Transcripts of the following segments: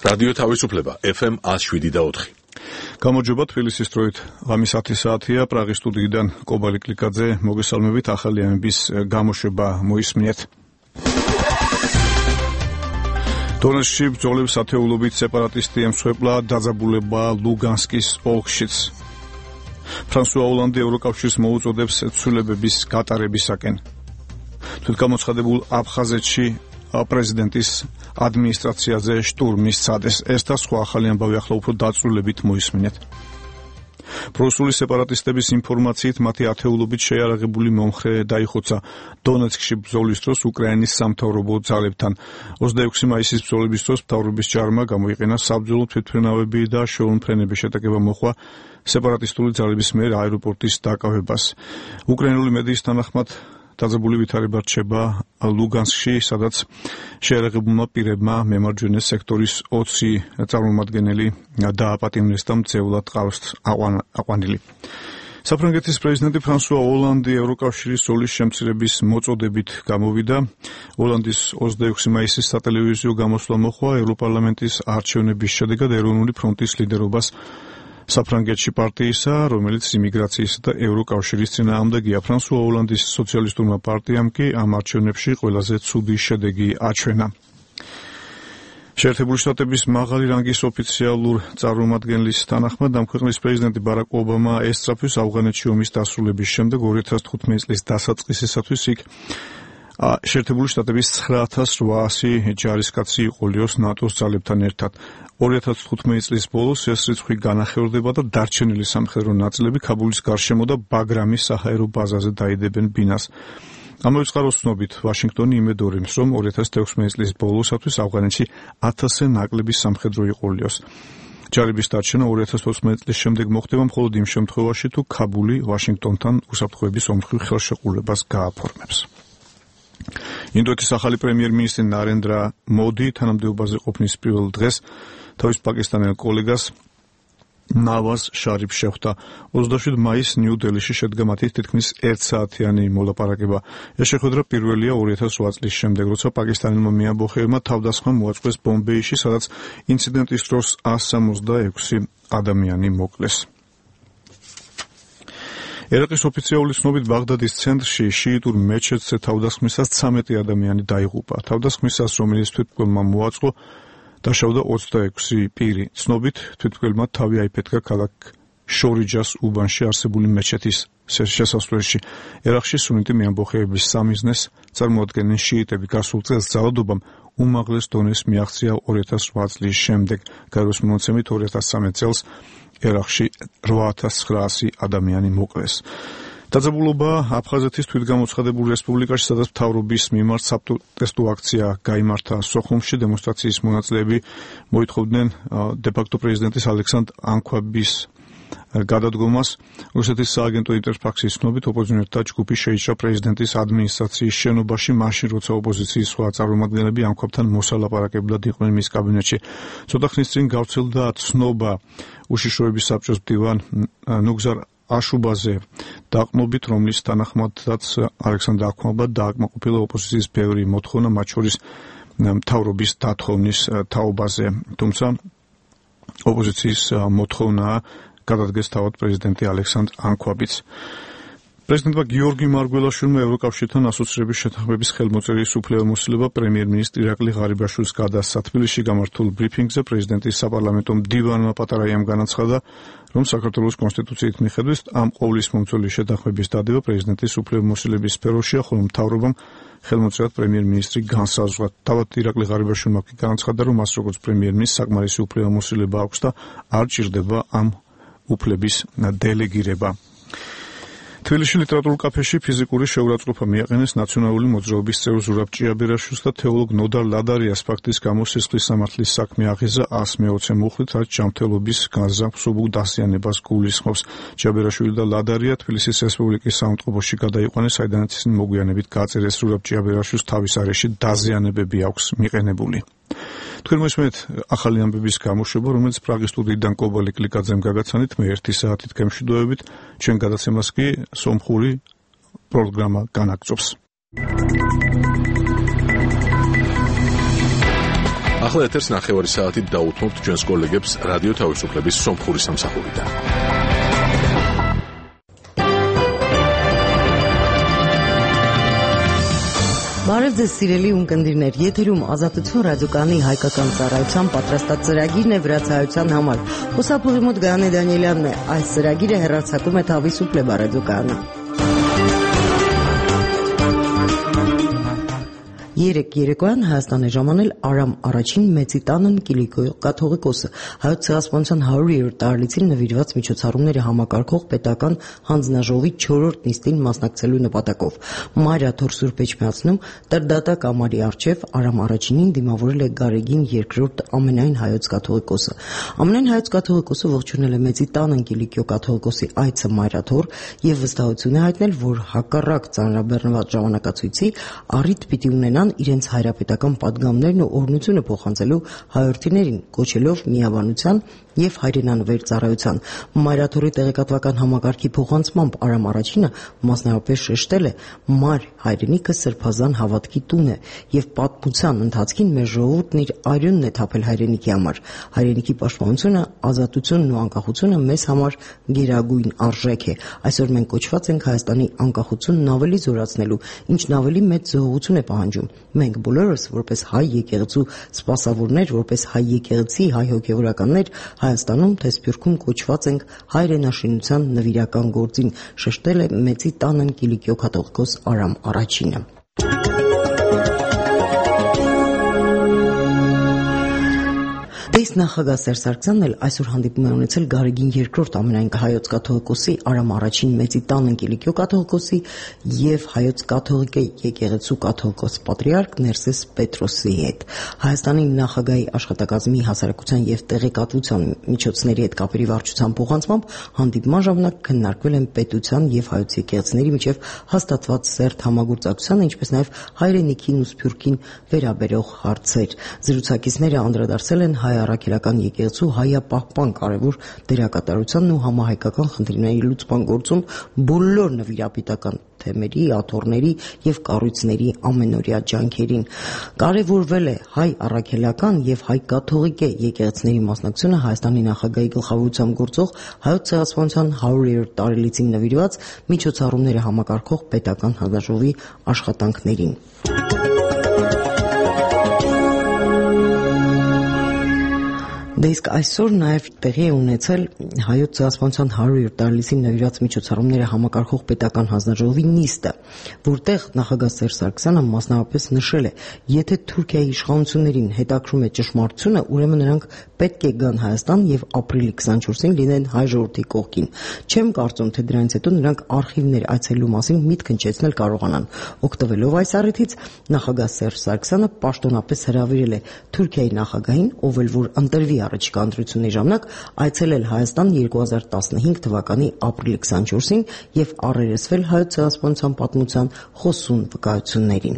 რადიო თავისუფლება FM 107.4. გამარჯობა, თბილისის დროით ღამის 10 საათია, პრაღის სტუდიიდან კობალი კლიკაძე, მოგესალმებით, ახალი ამების გამოშვება მოისმინეთ. დონეცკში ბრძოლების ათეულობით სეპარატისტი ემსხვერპლა დაძაბულება ლუგანსკის ოლქშიც. ფრანსუა ოლანდი ევროკავშირს მოუწოდებს ცვლილებების გატარებისაკენ. თვითგამოცხადებულ აფხაზეთში პრეზიდენტის ადმინისტრაციაზე შტურმის წადეს. ეს და სხვა ახალი ამბავი ახლა უფრო დაწვრილებით მოისმინეთ. პროსული სეპარატისტების ინფორმაციით მათი ათეულობით შეიარაღებული მომხრე დაიხოცა დონეცკში ბრძოლის დროს უკრაინის სამთავრობო ძალებთან. 26 მაისის ბრძოლების დროს მთავრობის ჯარმა გამოიყენა საბრძოლო თვითმფრინავები და შეუმფრენების შეტაკება მოხდა სეპარატისტული ძალების მიერ აეროპორტის დაკავებას. უკრაინული მედიის თანახმად დაძაბული ვითარება რჩება ლუგანსკში, სადაც შეიარაღებულმა პირებმა მემარჯვენე სექტორის 20 წარმომადგენელი დააპატიმრეს და მძევლად ყავს აყვანილი. საფრანგეთის პრეზიდენტი ფრანსუა ოლანდი ევროკავშირის როლის შემცირების მოწოდებით გამოვიდა. ოლანდის 26 მაისის სატელევიზიო გამოსვლა მოხდა ევროპარლამენტის არჩევნების შედეგად ეროვნული ფრონტის ლიდერობას საფრანგეთში პარტიისა, რომელიც იმიგრაციისა და ევროკავშირის წინააღმდეგია. ფრანსუა ოლანდის სოციალისტურმა პარტიამ კი ამ არჩევნებში ყველაზე ცუდი შედეგი აჩვენა. შეერთებული შტატების მაღალი რანგის ოფიციალურ წარმომადგენლის თანახმად ამ ქვეყნის პრეზიდენტი ბარაკ ობამა ესწრაფვის ავღანეთში ომის დასრულების შემდეგ 2015 წლის დასაწყისისათვის იქ შეერთებული შტატების 9800 ჯარისკაცი იყოლიოს ნატოს ძალებთან ერთად. 2015 წლის ბოლოს ეს რიცხვი განახევრდება და დარჩენილი სამხედრო ნაწილები ქაბულის გარშემო და ბაგრამის საჰაერო ბაზაზე დაიდებენ ბინას. ამავე წყაროს ცნობით, ვაშინგტონი იმედურობს, რომ 2016 წლის ბოლოსათვის ავღანეთში 1000-ზე ნაკლები სამხედრო იყოლიოს. ჯარების დარჩენა 2014 წლის შემდეგ მოხდება მხოლოდ იმ შემთხვევაში, თუ ქაბული ვაშინგტონთან უსაფრთხოების ომხრივ ხელშეკრულებას გააფორმებს. ინდოეთის ახალი პრემიერ-მინისტრი ნარენდრა მოდი თანამდებობაზე ყოფნის პირველ დღეს თავის პაკისტანელ კოლეგას ნავაზ შარიფს შეხვდა. 27 მაისს ნიუ-დელიში შედგა მათი თითქმის 1 საათიანი მოლაპარაკება. ეს შეხვედრა პირველია 2008 წლის შემდეგ, როცა პაკისტანელმა მეამბოხეებმა თავდასხმა მოაწყვეს ბომბეიში, სადაც ინციდენტის დროს 166 ადამიანი მოკლეს. ერაყის ოფიციალური ცნობით ბაღდადის ცენტრში შიიტურ მეჩეთზე თავდასხმისას 13 ადამიანი დაიღუპა. თავდასხმისას, რომელიც თვითმკვლელმა მოაწყო, დაშავდა 26 პირი. ცნობით თვითმკვლელმა თავი აიფეთქა ქალაქ შორიჯას უბანში არსებული მეჩეთის შესასვლელში. ერაყში სუნიტი მეამბოხეების სამიზნეს წარმოადგენენ შიიტები. გასულ წელს ძალადობამ უმაღლეს დონეს მიაღწია 2008 წლის შემდეგ. გაეროს მონაცემით 2013 წელს ერაყში 8900 ადამიანი მოკლეს. დაძაბულობა აფხაზეთის თვითგამოცხადებულ რესპუბლიკაში, სადაც მთავრობის მიმართ საპროტესტო აქცია გაიმართა სოხუმში. დემონსტრაციის მონაწილეები მოითხოვდნენ დე-ფაქტო პრეზიდენტის ალექსანდრ ანქვაბის გადადგომას. რუსეთის სააგენტო ინტერფაქსის ცნობით, ოპოზიციონერთა ჯგუფი შეიჭრა პრეზიდენტის ადმინისტრაციის შენობაში, მაშინ როცა ოპოზიციის სხვა წარმომადგენლები ანქვაბთან მოსალაპარაკებლად იყვნენ მის კაბინეტში. ცოტა ხნის წინ გავრცელდა ცნობა უშიშროების საბჭოს მდივან ნუგზარ აშუბაზე დაყრდნობით, რომლის თანახმადაც ალექსანდრ ანქვაბმა დააკმაყოფილა ოპოზიციის ბევრი მოთხოვნა, მათ შორის მთავრობის დათხოვნის თაობაზე. თუმცა ოპოზიციის მოთხოვნაა გადადგეს თავად პრეზიდენტი ალექსანდრ ანქვაბიც. პრეზიდენტმა გიორგი მარგველაშვილმა ევროკავშირთან ასოცირების შეთანხმების ხელმოწერის უფლებამოსილება პრემიერ-მინისტრ ირაკლი ღარიბაშვილს გადასცა. თბილისში გამართულ ბრიფინგზე პრეზიდენტის საპარლამენტო მდივანმა პატარაიამ განაცხადა, რომ საქართველოს კონსტიტუციით მიხედვით ამ ყოვლის მომცველი შეთანხმების დადება პრეზიდენტის უფლებამოსილების სფეროშია, ხოლო მთავრობამ ხელმოწერად პრემიერ-მინისტრი განსაზღვრა. თავად ირაკლი ღარიბაშვილმა განაცხადა, რომ მას როგორც პრემიერ-მინისტრს საკმარისი უფლებამოსილება აქვს და არ ჭირდება ამ უფლების დელეგირება. თბილისში ლიტერატურულ კაფეში ფიზიკური შეურაცხყოფა მიაყენეს ნაციონალური მოძრაობის წევრ ზურაბ ჭიაბერაშვილს და თეოლოგ ნოდარ ლადარიას. ფაქტის გამო სისხლის სამართლის საქმე აღიზრდა 120 მუხლით, რაც ჯანმრთელობის განზრახ დასიანებას გულისხმობს. ჭიაბერაშვილი და ლადარია თბილისის რესპუბლიკის საავადმყოფოში გადაიყვანეს, საიდანაც ისინი მოგვიანებით გააწერეს ზურაბ ჭიაბერაშვილს თავის არეში დაზიანებები აქვს მიყენებული. თქვენ მოსმენთ ახალი ამბების გამოშვება, რომელიც პრაღის სტუდიიდან კობალი კლიკაძემ გაგაცანით, მე 1 საათით გემშვიდობებით, ჩვენ გადაცემას კი სომხური პროგრამა განაგწობს. ახლა ეთერს ნახევარი საათით დაუთმობთ ჩვენს კოლეგებს რადიო თავისუფლების სომხური სამსახურიდან. Բարև ձեզ սիրելի ունկնդիրներ, եթերում ազատություն ռադիոկայանի հայկական ծառայության պատրաստած ծրագիրն է վրացայության համար։ Խոսափողի մոտ Գայանե Դանիելյանն է, այս ծրագիրը հեռարձակում է Թավիսուպլեբա ռադիոկայանը։ Երեկոյան Հայաստան է ժամանել Արամ առաջին մեծի տանն Կիլիկիո կաթողիկոսը հայոց ցեղասպանության 100-րդ տարելիցին նվիրված միջոցառումների համակարգող պետական հանձնաժողովի 4-րդ նիստին մասնակցելու նպատակով Մարիաթոր Սուրբ Էջմիածնում Տրդատակ ամարի առջև Արամ առաջինին դիմավորել է Գարեգին II ամենայն հայոց կաթողիկոսը։ Ամենայն հայոց կաթողիկոսը ողջունել է մեծի տանն Կիլիկիո կաթողիկոսի այցը Մարիաթոր եւ վստահություն է հայտնել, որ հակառակ ծանրաբեռնված ժամանակացույցի առիթ պիտի ունենան իրենց հայրապետական պատգամներն ու օրհնությունը փոխանցելու հայրենիներին, կոչելով միաբանության եւ հայրենանվեր ծառայության։ Մարիաթորի տեղեկատվական համակարգի փոխանցմամբ Արամ առաջինը մասնավորապես շեշտել է «Մար հայրենիքը սրբազան հավատքի տուն է եւ պատմության ընթացքին մեր ժողովուրդն իր արյունն է թափել հայրենիքի համար։ Հայրենիքի պաշտպանությունը, ազատությունն ու անկախությունը մեզ համար գերագույն արժեք է։ Այսօր մենք կոչված ենք Հայաստանի անկախությունն ավելի զորացնելու, ինչն ավելի մեծ զոհություն է պահանջում։ Մենք բոլորս որպես հայ եկեղեցու սպասավորներ, որպես հայ եկեղեցի, հայ հոգևորականներ Հայաստանում թե Սփյուռքում կոչված ենք հայրենաշինության նվիրական գործին, շեշտել է մեծի տանն Կիլիկիո կաթողիկոս Արամ առաջինը։ Նախագահ Սերժ Սարգսյանն էլ այսօր հանդիպում է ունեցել Գարեգին II ամենայն հայոց կաթողիկոսի Արամ առաջին մեծի տանն Կիլիկիո կաթողիկոսի եւ հայոց կաթողիկե եկեղեցու կաթողիկոս պատրիարք Ներսես Պետրոսի հետ։ Հայաստանի նախագահի աշխատակազմի հասարակության եւ տեղեկատվության միջոցների հետ կապերի վարչության փոխանցմամբ հանդիպման ժամանակ քննարկվել են պետության եւ հայոց եկեղեցիների միջև հաստատված սերտ համագործակցության, ինչպես նաեւ հայրենիքին ու Սփյուռքին վերաբերող հարցեր։ Զրուցակիցները անդրադարձել են հայ առաքելական եկեղեցու հայապահպան կարևոր դերակատարությանն ու համահայկական խնդիրների լուծման գործում բոլոր նվիրապետական թեմերի, աթոռների եւ կառույցների ամենօրյա ջանքերին։ Կարևորվել է հայ առաքելական եւ հայ կաթողիկե եկեղեցիների մասնակցությունը Հայաստանի նախագահի գլխավորությամբ գործող հայոց ցեղասպանության 100-րդ տարելիցին նվիրված միջոցառումները համակարգող պետական հանձնաժողովի աշխատանքներին։ Դե իսկ այսօր նաև տեղի է ունեցել հայոց ցեղասպանության 100-րդ տարելիցին նվիրված միջոցառումները համակարգող պետական հանձնաժողովի նիստը, որտեղ նախագահ Սերժ Սարգսյանը մասնավորապես նշել է, եթե Թուրքիայի իշխանություններին հետաքրում է ճշմարտությունը, ուրեմն նրանք պետք է գան Հայաստան եւ ապրիլի 24-ին լինեն հայ ժողովրդի կողքին։ Չեմ կարծում, թե դրանից հետո նրանք արխիվներ այցելելու մասին միտք հնչեցնել կարողանան։ Օգտվելով այս առիթից նախագահ Սերժ Սարգսյանը պաշտոնապես հրավիրել է Թուրքիայի նախագահին, ով էլ որ ընտրվի առաջիկա ընտրությունների ժամանակ այցելել Հայաստան 2015 թվականի ապրիլի 24-ին եւ առերեսվել հայոց ցեղասպանության պատմության խոսուն վկայություններին։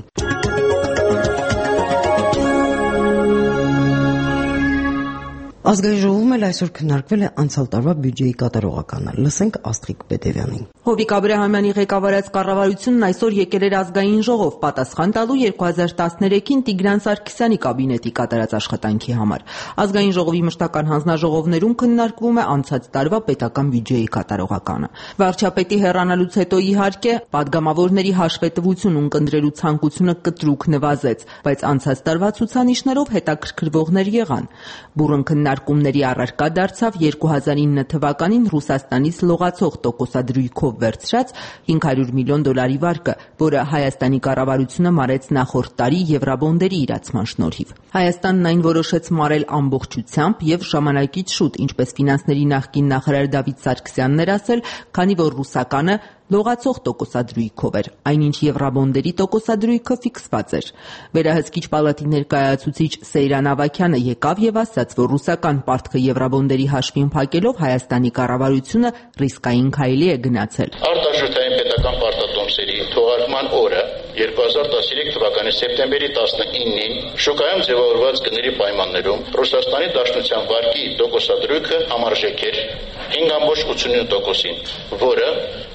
Ազգային ժողովում էլ այսօր քննարկվել է անցյալ տարվա բյուջեի կատարողականը։ Լսենք Աստղիկ Պետևյանին։ Հովիկ Աբրահամյանի ղեկավարած կառավարությունն այսօր եկել էր ազգային ժողով պատասխան տալու 2013-ին Տիգրան Սարգսյանի կաբինետի կատարած աշխատանքի համար։ Ազգային ժողովի մշտական հանձնաժողովներում քննարկվում է անցած տարվա պետական բյուջեի կատարողականը։ Վարչապետի հեռանալուց հետո իհարկե падգամավորների հաշվետվություն ունկնդրելու ցանկությունը կտրուկ նվազեց, բայց անցած տարվա ցուցանիշներով հետաքրքրվողներ եղան։ Բուրըն քննարկումների առարկա դարձավ 2009 թվականին Ռուսաստանից լողացող տոկոսադրույքով վերցրած $500 միլիոն վարկը, որը Հայաստանի կառավարությունը մարեց նախորդ տարի եվրաբոնդերի իրացման շնորհիվ։ Հայաստանն այն որոշեց մարել ամբողջությամբ եւ ժամանակից շուտ, ինչպես ֆինանսների նախկին նախարար Դավիթ Սարգսյանն էր ասել, քանի որ ռուսականը լողացող տոկոսադրույքով էր, այնինչ եվրաբոնդերի տոկոսադրույքը ֆիքսված էր։ Վերահսկիչ պալատի ներկայացուցիչ Սեյրան Ավագյանը եկավ եւ ասաց, որ ռուսական պարտքը եվրաբոնդերի հաշվին փակելով Հայաստանի կառավարությունը ռիսկային քայլի է գնացել։ Արտաշուտային պետական պարտատոմսերի թողարկման օրը 2013 թվականի սեպտեմբերի 19-ին շուկայում ձևավորված գների պայմաններում Ռուսաստանի Դաշնության վարկի տոկոսադրույքը համարժեք էր 5.89%-ին, որը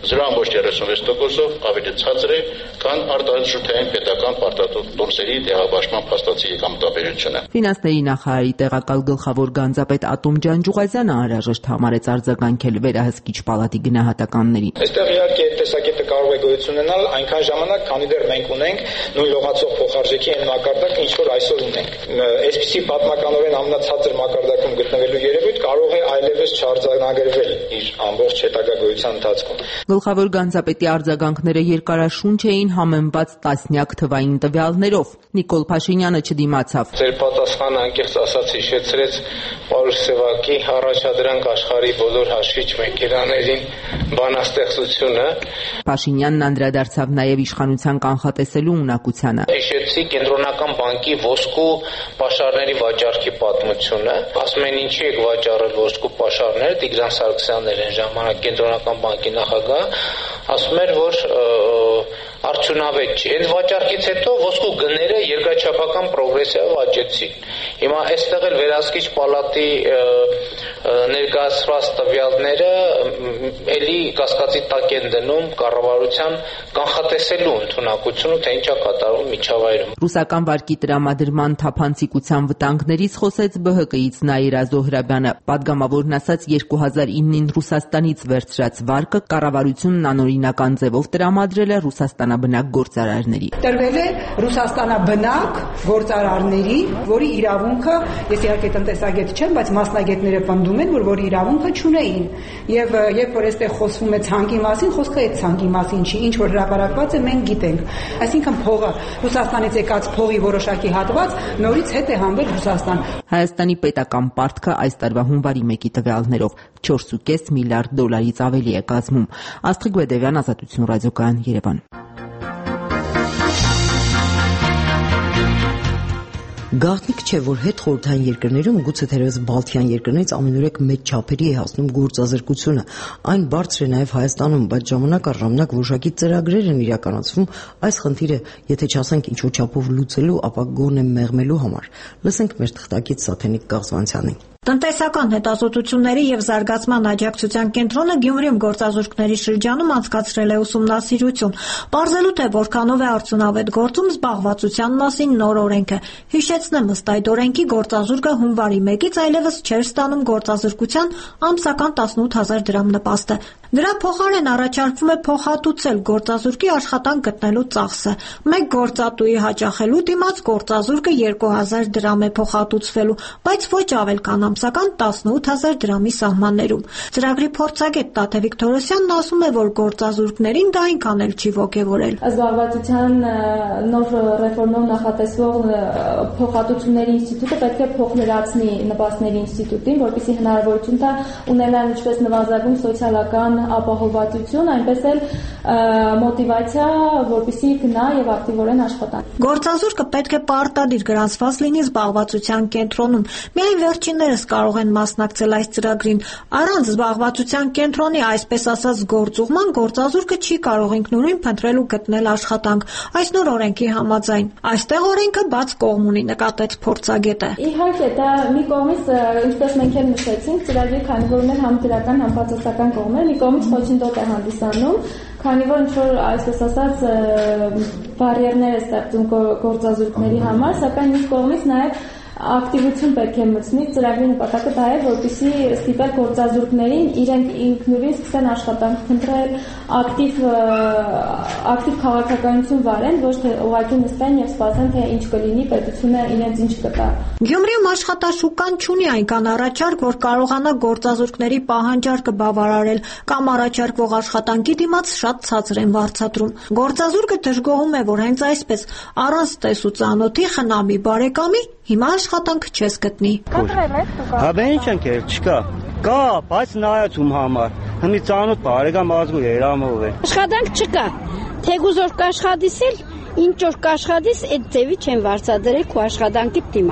0.36%-ով ավելի ցածր է, քան արտադրության պետական պարտատոմսերի տեղաբաշխման փաստացի եկամտաբերությունը։ Ֆինանսների նախարարի տեղակալ գլխավոր գանձապետ Ատոմ Ջանջուղազյանը անհրաժեշտ համարեց արձագանքել վերահսկիչ պալատի գնահատականներին։ Այստեղ իհարկե այդ տեսակետը կարող է գոյություն ունենալ այնքան ժամանակ, քանի դեռ մենք ունենք նույն լողացող փոխարժեքի այն մակարդակը, ինչ որ այսօր ունենք։ Այսպիսի պատմականորեն ամենացածր մակարդակում գտնվելու երևույթ կարող է այլևս չարձանագրվել իր ամբողջ հետագա գոյության ընթացքում։ Գլխավոր գանձապետի արձագանքները երկարաշունչ էին համեմված տասնյակ թվային տվյալներով։ Նիկոլ Փաշինյանը չդիմացավ։ Ձեր պատասխանը անկեղծ ասած հիշեցրեց Պարուս Սևակի առաջադրանք աշխարհի բոլոր հաշվիչ մեքենաներին բանաստեղծությունը։ Փաշինյանն անդրադարձավ նաև իշխանության կանխատեսելու ունակությանը։ Հիշեցի կենտրոնական բանկի ոսկու պաշարների վաճառքի պատմությունը։ Ասում են ինչի եք վաճառել ոսկու պաշարները, Տիգրան Սարգսյանն էր այն ժամանակ կենտրոնական բանկի նախագահ, ասում էր, որ արդյունավետ չի։ Այդ վաճառքից հետո ոսկու գները երկրաչափական պրոգրեսիվ աճեցին։ Հիմա այստեղ էլ վերահսկիչ պալատի ներկայացված տվյալները էլի կասկածի տակ են դնում կառավարության կանխատեսելու ընդունակությունը, թե ինչ է կատարվում միջավայրում։ Ռուսական վարկի տրամադրման թափանցիկության վտանգներից խոսեց ԲՀԿ-ից Նաիրա Զոհրաբյանը։ Պատգամավորն ասաց 2009-ին Ռուսաստանից վերցրած վարկը կառավարությունն անօրինական ձևով տրամադրել է ռուսաստանաբնակ գործարարների։ Տրվել է ռուսաստանաբնակ գործարարների, որի իրավունքը, ես իհարկե տնտեսագետ չեմ, բայց մասնագետները պնդում են, որ իրավունքը չունեին։ Եվ երբ որ այստեղ խոսվում է ցանկի մասին, խոսքը այդ ցանկի մասին չի, ինչ որ հրապարակված է, մենք գիտենք։ Այսինքն փողը Ռուսաստանից եկած փողի որոշակի հատված նորից հետ է հանվել Ռուսաստան։ Հայաստանի պետական պարտքը այս տարվա հունվարի 1-ի տվյալներով 4.5 միլիարդ դոլարից ավելի է կազմում։ Աստղիկ Բեդևյան, Ազատություն ռադիոկայան, Երևան։ Գաղտնիք չէ, որ հետ խորհրդային երկրներում, գուցե թերևս Բալթյան երկրներից ամենուրեք մեծ չափերի է հասնում գործազրկությունը։ Այն բարձր է նաև Հայաստանում, բայց ժամանակ առ ժամանակ որոշակի ծրագրեր են իրականացվում այս խնդիրը, եթե չասենք ինչ-որ չափով լուծելու, ապա գոնե մեղմելու համար։ Լսենք մեր թղթակից Սաթենիկ Կաղզվանցյանին։ Տնտեսական հետազոտությունների և զարգացման աջակցության կենտրոնը Գյումրիում գործազուրկների շրջանում անցկացրել է ուսումնասիրություն, պարզելու թե որքանով է արդյունավետ գործում զբաղվածության մասին նոր օրենքը։ Հիշեցնեմ, ըստ այդ օրենքի գործազուրկը հունվարի 1-ից այլևս չէր ստանում գործազրկության ամսական 18,000 դրամ նպաստը։ Դրա փոխարեն առաջարկվում է փոխհատուցել գործազուրկի աշխատանք գտնելու ծախսը։ Մեկ գործատուի հաճախելու դիմաց գործազուրկը 2,000 դրամ է փոխհատուցվելու, բայց ոչ ավել քան ամսական 18,000 դրամի սահմաններում։ Ծրագրի փորձագետ Տաթև Վիկտորոսյանն ասում է, որ գործազուրկներին դա այնքան էլ չի ոգևորել։ Զբաղվածության նոր ռեֆորմով նախատեսվող փոխհատուցումների ինստիտուտը պետք է փոխլրացնի նպաստների ինստիտուտին, որպեսզի հնարավորություն տա ունենալ ինչպես նվազագույն սոցիալական ապահովվածություն, այնպես էլ մոտիվացիա, որպեսզի գնա եւ ակտիվորեն աշխատանք։ Գործազուրկը պետք է պարտադիր գրանցված լինի զբաղվածության կենտրոնում։ Միայն վերջիններս կարող են մասնակցել այս ծրագրին։ Առանց զբաղվածության կենտրոնի, այսպես ասած, գործուղման գործազուրկը չի կարող ինքնուրույն փնտրել ու գտնել աշխատանք։ Այս նոր օրենքի համաձայն այստեղ օրենքը բաց կողմ ունի, նկատեց փորձագետը։ Իհարկե, դա մի կողմից, ինչպես մենք էլ նշեցինք, ծրագրի քանի որ ունեն համ դրական, համ բացասական կողմեր, մի կողմից խոչընդոտ է հանդիսանում, քանի որ ինչ-որ այսպես ասած բարիերներ է ստեղծում գործազուրկների համար, սակայն մյուս կողմից նաև ակտիվություն պետք է մտցնի։ Ծրագրի նպատակը դա է, որպեսզի ստիպել գործազուրկներին իրենք ինքնուրույն սկսեն աշխատանք փնտրել, ակտիվ քաղաքականություն վարեն, ոչ թե ուղղակի նստեն եւ սպասեն, թե ինչ կլինի, պետությունը իրենց ինչ կտա։ Գյումրիում աշխատաշուկան չունի այնքան առաջարկ, որ կարողանա գործազուրկների պահանջարկը բավարարել, կամ առաջարկվող աշխատանքի դիմաց շատ ցածր են վարձատրում։ Գործազուրկը դժգոհում է, որ հենց այսպես առանց տեսուծանոթի խնամի բարեկամի հիմա աշխատանք չես գտնի։ Հա ինչ ընկեր, չկա։ Կա, բայց նայածում համար։ Հնի ծանոթ բարեկամ ազգու երամով է։ Աշխատանք չկա։ Թեկուզ որ կաշխատիս էլ, ինչ որ կաշխատիս, այդ ձևի չեն վարձատրել քո աշխատանքի դիմաց։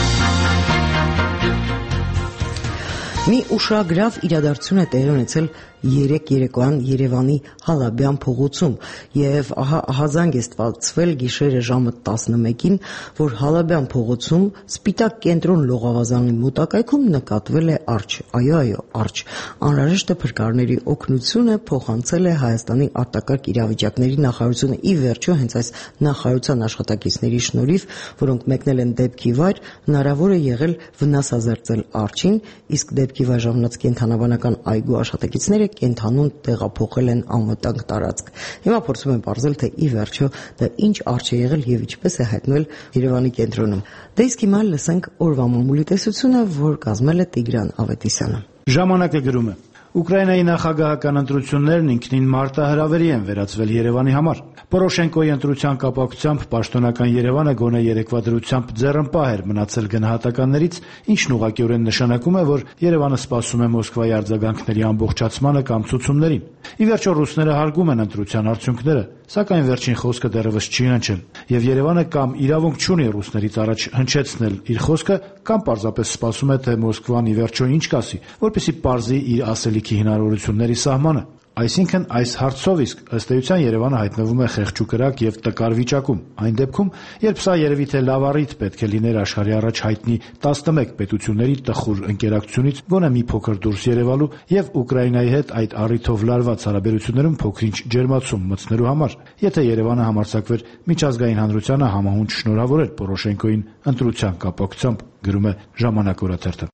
Մի ուշագրավ իրադարձություն է տեղի ունեցել 3 երեկոյան Երևանի Հալաբյան փողոցում եւ ահազանգ է ստացվել գիշերը ժամը 11-ին, որ Հալաբյան փողոցում Սպիտակ կենտրոն լողավազանի մոտակայքում նկատվել է արջ։ Այո, արջ։ Անհրաժեշտ է փրկարների օգնությունը փոխանցել է Հայաստանի արտակարգ իրավիճակների նախարարությունը։ Ի վերջո հենց այս նախարարության աշխատակիցների շնորհիվ, որոնք մեկնել են դեպքի վայր, հնարավոր է եղել վնասազերծել արջին, իսկ դեպքի վայր ժամանած կենդանաբանական այգու աշխատակիցները կենդանուն տեղափոխել են անվտանգ տարածք։ Հիմա փորձում են պարզել, թե ի վերջո դա ինչ արջ է եղել եւ ինչպես է հայտնվել Երևանի կենտրոնում։ Դե իսկ հիմա լսենք օրվա մամուլի տեսությունը, որ կազմել է Տիգրան Ավետիսյանը։ Ժամանակը գրում է. Ուկրաինայի նախագահական ընտրություններն ինքնին մարտահրավերի են վերածվել Երևանի համար։ Պորոշենկոյի ընտրության կապակցությամբ պաշտոնական Երևանը գոնե երեկվա դրությամբ ձեռնպահ էր մնացել գնահատականներից, ինչն ուղղակիորեն նշանակում է, որ Երևանը սպասում է Մոսկվայի արձագանքների ամբողջացմանը կամ ցուցումներին։ Ի վերջո ռուսները հարգում են ընտրության արդյունքները, սակայն վերջին խոսքը դեռևս չի հնչել, եւ Երևանը կամ իրավունք չունի ռուսներից առաջ հնչեցնել իր խոսքը, կամ պարզապես սպասում է, թե Մոսկվան ի վերջո ինչ կասի, որպեսզի պարզի իր ասելիքի հնարավորությունների սահմանը։ Այսինքն այս հարցով իսկ ըստ էության Երևանը հայտնվում է խեղճ ու կրակ եւ տկար վիճակում։ Այն դեպքում, երբ սա երևի թե լավ առիթ պետք է լիներ աշխարհի առաջ հայտնի 11 պետությունների տխուր ընկերակցությունից գոնե մի փոքր դուրս երևալու եւ Ուկրաինայի հետ այդ առիթով լարված հարաբերություններում փոքրինչ ջերմացում մտցնելու համար, եթե Երևանը համարձակվեր միջազգային հանրությանը համահունչ շնորհավորել Պորոշենկոյին ընտրության կապակցությամբ, գրում է Ժամանակ օրաթերթը։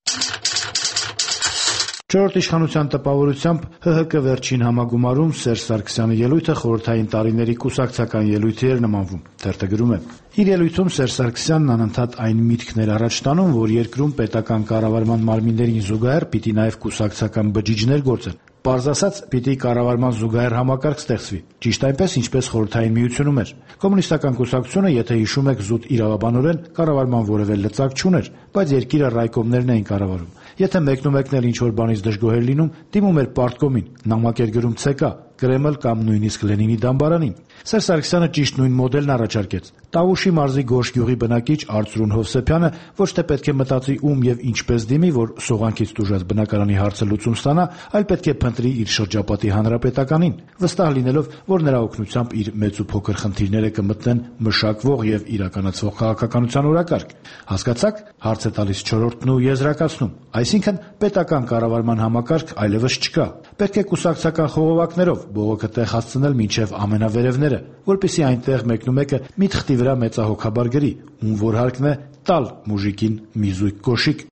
Չորրորդ իշխանության տպավորությամբ ՀՀԿ վերջին համագումարում Սերժ Սարգսյանի ելույթը խորհրդային տարիների կուսակցական ելույթի էր նմանվում, թերթը գրում է. Իր ելույթում Սերժ Սարգսյանն անընդհատ այն միտքն էր առաջ տանում, որ երկրում պետական կառավարման մարմիններին զուգահեռ պիտի նաև կուսակցական բջիջներ գործեն։ Պարզ ասած, պիտի կառավարման զուգահեռ համակարգ ստեղծվի, ճիշտ այնպես, ինչպես խորհրդային միությունում էր։ Կոմունիստական կուսակցությունը, եթե հիշում եք, զուտ իրավաբանորեն կառավարման որևէ լծակ չուներ, բայց երկիրը ռայկոմներն էին կառավարում։ Եթե մեկնումեկն էլ ինչ-որ բանից դժգոհ էր լինում, դիմում էր պարտկոմին, նամակ էր գրում ՑԿ, Կրեմլ կամ նույնիսկ Լենինի դամբարանին։ Սերժ Սարգսյանը ճիշտ նույն մոդելն առաջարկեց։ Տավուշի մարզի Գորշ գյուղի բնակիչ Արծրուն Հովսեփյանը ոչ թե պետք է մտածի ում եւ ինչպես դիմի, որ սողանքից տուժած բնակարանի հարցը լուծում ստանա, այլ պետք է փնտրի իր շրջապատի հանրապետականին, վստահ լինելով, որ նրա օգնությամբ իր մեծ ու փոքր խնդիրները կմտնեն մշակվող եւ իրականացվող քաղաքականության օրակարգ։ Հասկացաք, հարց է տալիս չորրորդն ու եզրակացնում։ Այսինքն պետական կառավարման համակարգ այլևս չկա։ Պետք է կուսակցական խողովակներով բողոքը տեղ հասցնել մինչև ամենավերևները, որպեսզի այնտեղ մեկնումեկը մի թղթի վրա մեծահոգաբար գրի, ում որ հարկն է տալ մուժիկին մի զույգ կոշիկ։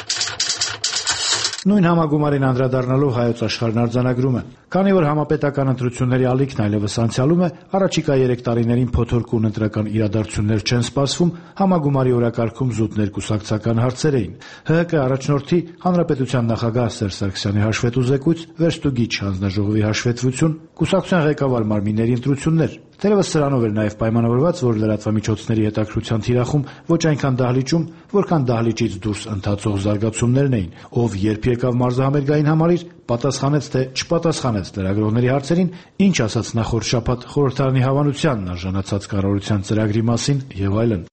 Նույն համագումարին անդրադառնալով Հայոց աշխարհն արձանագրում է. Քանի որ համապետական ընտրությունների ալիքն այլևս անցյալում է, առաջիկա 3 տարիներին փոթորկուն ընտրական իրադարձություններ չեն սպասվում, համագումարի օրակարգում զուտ ներկուսակցական հարցեր էին։ ՀՀԿ առաջնորդի հանրապետության նախագահ Սերժ Սարգսյանի հաշվետուզեկույց, վերստուգիչ հանձնաժողովի հաշվետվություն, կուսակցության ղեկավար մարմինների ընտրություններ։ Թերևս սրանով էր նաև պայմանավորված, որ լրատվամիջոցների հետաքրության թիրախում ոչ այնքան դահլիճում, որքան դահլիճից դուրս ընթացող զարգացումներն էին, ով երբ եկավ մարզահամերգային համալիր, պատասխանեց թե չպատասխանեց լրագրողների հարցերին, ինչ ասաց նախորդ շաբաթ խորհրդարանի հավանությանն արժանացած կառավարության ծրագրի մասին եւ այլն։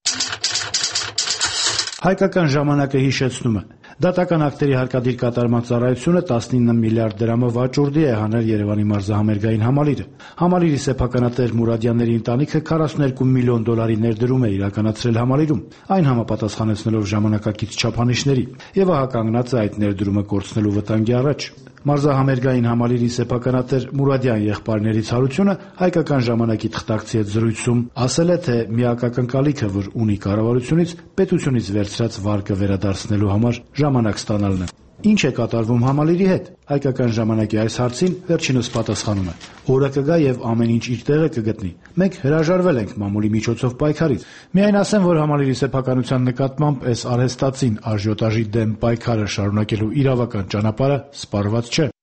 Հայկական ժամանակը հիշեցնում է. դատական ակտերի հարկադիր կատարման ծառայությունը 19 միլիարդ դրամը վաճառդի է հանել Երևանի մարզահամերգային համալիրը։ Համալիրի սեփականատեր Մուրադյանների ընտանիքը 42 միլիոն դոլարի ներդրում է իրականացրել համալիրում, այն համապատասխանեցնելով ժամանակակից չափանիշների, եւ ահա կանգնած է այդ ներդրումը կորցնելու վտանգի առաջ։ Մարզահամերգային համալիրի սեփականատեր Մուրադյան եղբայրների ցարությունը հայկական ժամանակի թղթակցի հետ զրույցում ասել է, թե միակակնկալիքը, որ ունի կառավարությունից, պետությունից վերցրած վարկը վերադարձնելու համար ժամանակ ստանալն է։ Ինչ է կատարվում համալիրի հետ։ Հայկական ժամանակի այս հարցին վերջինս պատասխանում է. օրը կգա եւ ամեն ինչ իր տեղը կգտնի։ Մենք հրաժարվել ենք մամուլի միջոցով պայքարից։ Միայն ասեմ, որ համալիրի սեփականության նկատմամբ այս արհեստացին արժյոտաժի դեմ պայքարը շարունակելու իրավական ճանապարհը սպառված չէ։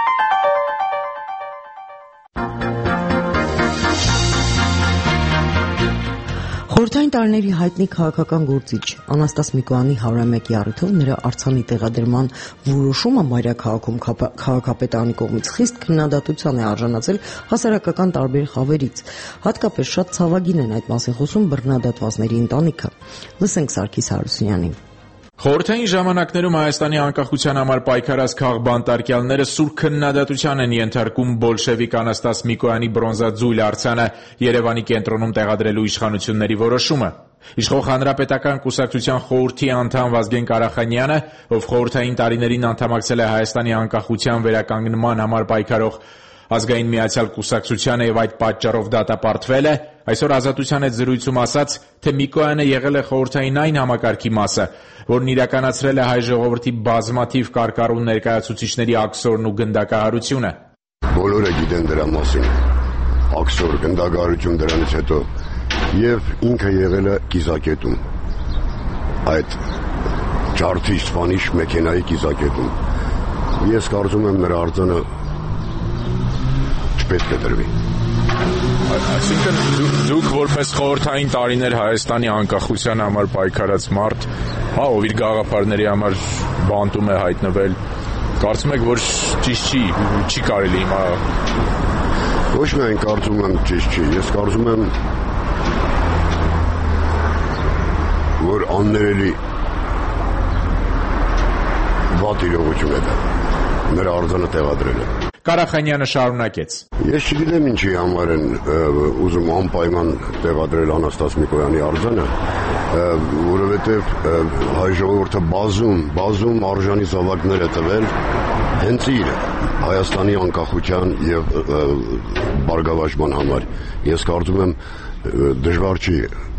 Խորհրդային տարիների հայտնի քաղաքական գործիչ Անաստաս Միկոյանի 101-ի առիթով նրա արձանի տեղադրման որոշումը մայրաքաղաքում քաղաքապետարանի կողմից խիստ քննադատության է արժանացել հասարակական տարբեր խավերից։ Հատկապես շատ ցավագին են այդ մասին խոսում բռնադատվածների ընտանիքը։ Լսենք Սարգիս Հարությունյանին։ Խորհրդային ժամանակներում Հայաստանի անկախության համար պայքարած քաղբանտարկյալները սուր քննադատության են ենթարկում բոլշևիկ Անաստաս Միկոյանի բրոնզաձույլ արձանը Երևանի կենտրոնում տեղադրելու իշխանությունների որոշումը։ Իշխող Հանրապետական կուսակցության խորհրդի անդամ Վազգեն Կարախանյանը, ով խորհրդային տարիներին անդամակցել է Հայաստանի անկախության վերականգնման համար պայքարող Ազգային միացյալ կուսակցությանը եւ այդ պատճառով դատապարտվել է, այսօր Ազատության հետ զրույցում ասաց, թե Միկոյանը եղել է խորհրդային այն համակարգի մասը, որն իրականացրել է հայ ժողովրդի բազմաթիվ կարկառուն ներկայացուցիչների աքսորն ու գնդակահարությունը։ Բոլորը գիտեն դրա մասին։ Աքսոր, գնդակահարություն դրանից հետո եւ ինքը եղել է կիզակետում։ Այդ ջարդի սպանիչ մեքենայի կիզակետում։ Ես կարծում եմ նրա արձանը չպետք է դրվի։ Այսինքն դուք որպես խորհրդային տարիներ Հայաստանի անկախության համար պայքարած մարդ, ով իր գաղափարների համար բանտում է հայտնվել, կարծում եք, որ ճիշտ չի կարելի հիմա։ Ոչ միայն կարծում եմ ճիշտ չի, ես կարծում եմ, որ աններելի վատ իրողություն է դա, նրա արձանը տեղադրելը։ Կարախանյանը շարունակեց. Ես չգիտեմ ինչի համար են ուզում անպայման տեղադրել Անաստաս Միկոյանի արձանը, որովհետև հայ ժողովուրդը բազում արժանի զավակներ է տվել հենց իր Հայաստանի անկախության եւ բարգավաճման համար։ Ես կարծում եմ դժվար չի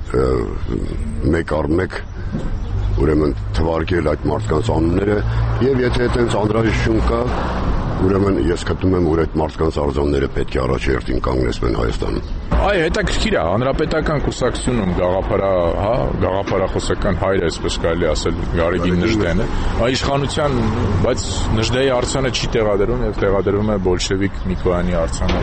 մեկ առ մեկ ուրեմն թվարկել այդ մարդկանց անունները եւ եթե այդպես անհրաժեշտություն կա, ուրեմն ես գտնում եմ, որ այդ մարդկանց արձանները պետք է առաջերտին կանգնեցվեն Հայաստանում։ Այ հետաքրքիր է, Հանրապետական կուսակցությունում գաղափարախոսական հայրը, այսպես կարելի ասել, Գարեգին Նժդենը, իշխանության, բայց Նժդեի արձանը չի տեղադրում եւ տեղադրում է բոլշևիկ Միկոյանի արձանը։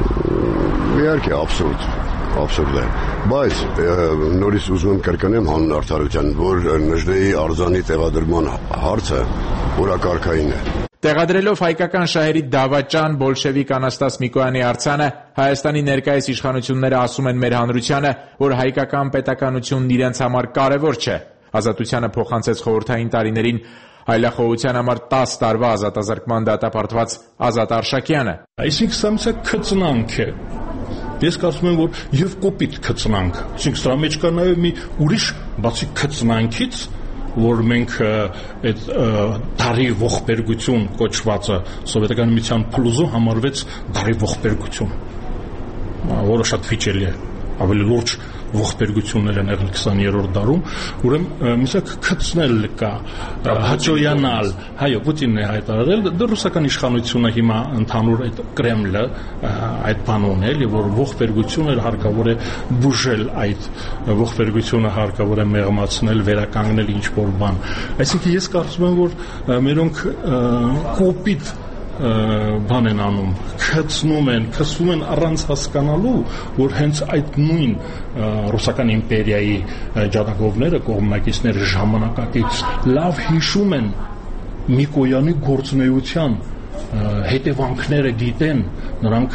Իհարկե absurd է, բայց նորից ուզում եմ կրկնեմ հանուն արդարության, որ Նժդեի արձանի տեղադրման հարցը օրակարգային է։ Տեղադրելով հայկական շահերի դավաճան բոլշևիկ Անաստաս Միկոյանի արձանը, Հայաստանի ներկայիս իշխանությունները ասում են մեր հանրությանը, որ հայկական պետականությունն իրենց համար կարևոր չէ։ Ազատությանը փոխանցեց խորհրդային տարիներին հայլախոհության համար 10 տարվա ազատազրկման դատապարտված Ազատ Արշակյանը։ Այսինքն սա մի քծնանք է։ Ես կարծում եմ, որ եւ կոպիտ քծնանք, այսինքն դրա մեջ կա նաեւ մի ուրիշ բացի քծնանքից, որ մենք այդ դարի ողբերգություն կոչվածը սովետական միության փլուզում համարվեց դարի ողբերգություն, որը շատ վիճելի է, ավելի լուրջ ողբերգություններ են եղել 20-րդ դարում, ուրեմն միսակ քծնել կա, հաճոյանալ, հայո Պուտինն է հայտարարել, դա ռուսական իշխանությունը հիմա ընդհանուր այդ Կրեմլը այդ բան ունել, եւ որ ողբերգությունը հարկավոր է բուժել այդ ողբերգությունը հարկավոր է մեղմացնել, վերականգնել ինչ որ բան։ Այսինքն ես կարծում եմ, որ մերոնք կոպիտ բան են անում, քծնում են առանց հասկանալու, որ հենց այդ նույն ռուսական իմպերիայի ջանագովները, կողմնակիցները ժամանակակից լավ հիշում են Միկոյանի գործունեության հետևանքները գիտեն, նրանք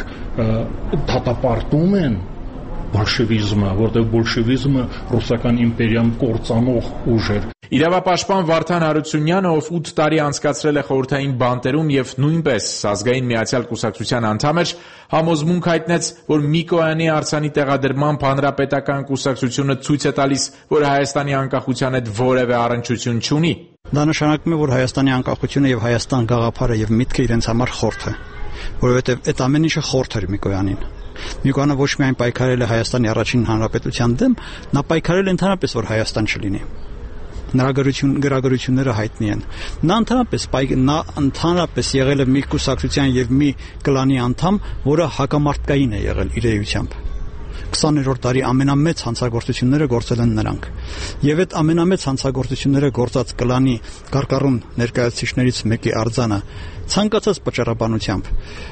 դատապարտում են բոլշևիզմը, որտեղ բոլշևիզմը ռուսական իմպերիան կործանող ուժ էր։ Իրավապաշտպան Վարդան Հարությունյանը, ով 8 տարի անցկացրել է խորհրդային բանտերում եւ նույնպես Ազգային միացյալ կուսակցության անդամ էր, համոզմունք հայտնեց, որ Միկոյանի արձանի տեղադրմամբ Հանրապետական կուսակցությունը ցույց է տալիս, որ Հայաստանի անկախության հետ որևէ առնչություն չունի։ Դա նշանակում է, որ Հայաստանի անկախությունը եւ Հայաստան գաղափարը եւ միտքը իրենց համար խորթ է, որովհետեւ այդ ամեն ինչը խորթ էր Միկոյանին։ Միկոյանը ոչ միայն պայքարել է Հայաստանի առաջին հանրապետության դեմ, նա պայքարել է ընդհանրապես, որ Հայաստան չլինի։ Նրա գրագրությունները հայտնի են։ Նա ընդհանրապես եղել է մի կուսակցության եւ մի կլանի անդամ, որը հակամարտկային է եղել իր էությամբ։ 20-րդ դարի ամենամեծ հանցագործությունները գործել են նրանք։ Եվ այդ ամենամեծ հանցագործությունները գործած կլանի կարկառուն ներկայացուցիչներից մեկի արձանը ցանկացած պատճառաբանությամբ